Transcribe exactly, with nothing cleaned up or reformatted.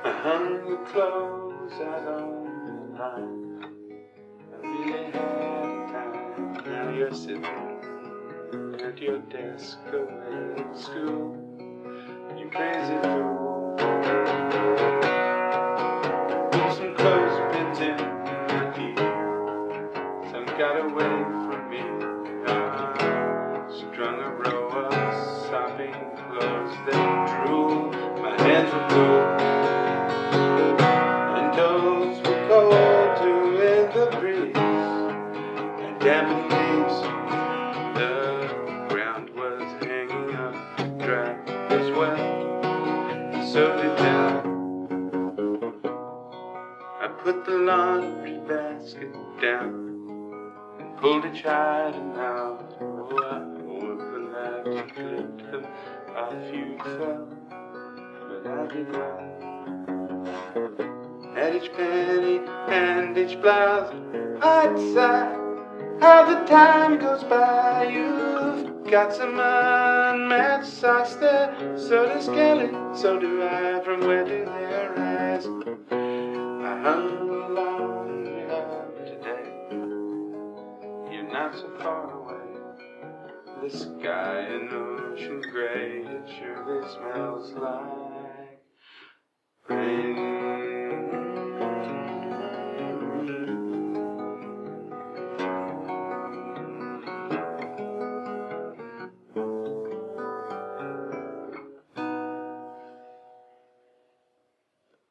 I hung the clothes out on the line. I really had time. Now you're sitting at your desk away at school. You crazy fool. Put some clothespins in my teeth. Some got away from me. I strung a row of sopping clothes that drool. My hands were cool. And toes were cold too in the breeze. And dampened leaves. The ground was hanging up dry as well. So did down. I put the laundry basket down and pulled each item out. Oh, I would the lights and clipped them off. You fell, but I did not. At each penny and each blouse, I'd sigh how the time goes by. You've got some unmatched socks there. So does Kelly, so do I. From where do they rise? I hung the laundry up today. You're not so far away. The sky in ocean gray, it surely smells like